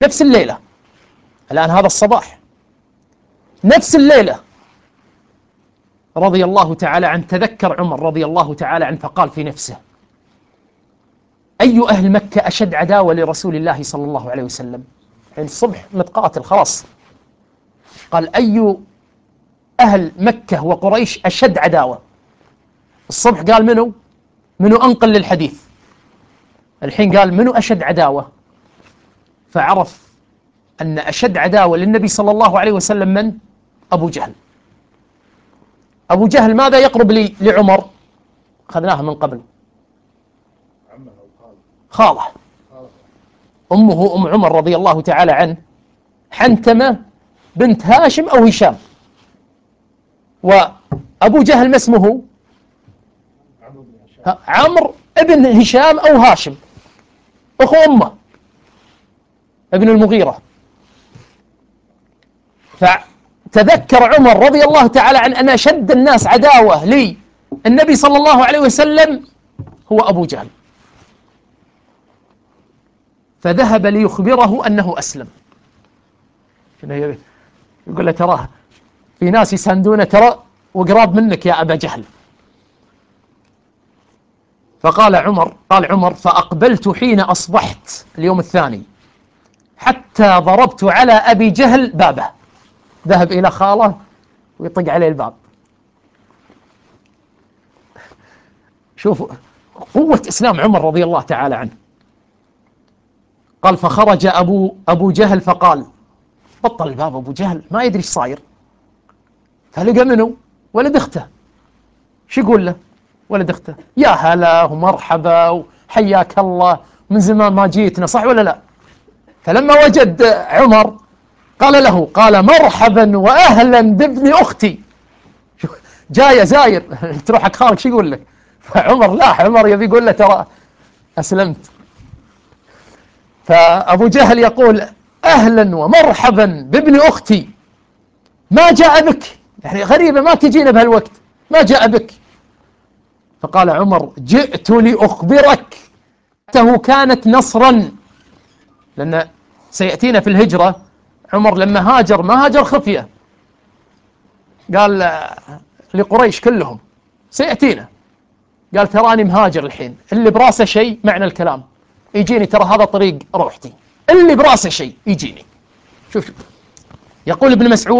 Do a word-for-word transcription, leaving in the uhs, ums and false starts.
نفس الليلة، الآن هذا الصباح، نفس الليلة رضي الله تعالى عنه تذكر عمر رضي الله تعالى عنه فقال في نفسه: أي أهل مكة أشد عداوة لرسول الله صلى الله عليه وسلم؟ يعني الصبح متقاتل خلاص، قال: أي أهل مكة وقريش أشد عداوة؟ الصبح قال منو؟ منو أنقل للحديث؟ الحين قال منو أشد عداوة؟ فعرف أن أشد عداوة للنبي صلى الله عليه وسلم من؟ أبو جهل. أبو جهل ماذا يقرب لي لعمر؟ أخذناها من قبل، خالة، أمه أم عمر رضي الله تعالى عنه حنتمة بنت هاشم أو هشام، وأبو جهل ما اسمه؟ عمرو ابن هشام أو هاشم، أخو أمه ابن المغيرة. فتذكر عمر رضي الله تعالى عنه أن أشد الناس عداوة لي النبي صلى الله عليه وسلم هو أبو جهل، فذهب ليخبره أنه أسلم. يقول له: تراه في ناس يساندونه ترى وقراب منك يا أبا جهل. فقال عمر قال عمر: فأقبلت حين أصبحت اليوم الثاني حتى ضربت على أبي جهل بابه. ذهب إلى خاله ويطق عليه الباب. شوفوا قوة إسلام عمر رضي الله تعالى عنه. قال: فخرج أبو, أبو جهل فقال، بطل الباب أبو جهل ما يدري ايش صاير، فلقى منه ولد اخته. شو يقول له ولد اخته؟ يا هلا ومرحبا وحياك الله، من زمان ما جيتنا، صح ولا لا؟ فلما وجد عمر قال له، قال: مرحبا وأهلا بابن أختي. جاية زاير تروح حق خالك شو يقول لك؟ فعمر لا، عمر يبي يقول له ترى أسلمت. فأبو جهل يقول: أهلا ومرحبا بابن أختي، ما جاء بك؟ يعني غريبة ما تجينا بهالوقت، ما جاء بك؟ فقال عمر: جئت لأخبرك أنه كانت نصرا، لأن سيأتينا في الهجرة عمر لما هاجر ما هاجر خفية، قال لقريش كلهم سيأتينا، قال: تراني مهاجر الحين، اللي براسه شيء معنى الكلام يجيني، ترى هذا طريق روحتي، اللي براسه شيء يجيني. شوف يقول ابن مسعود: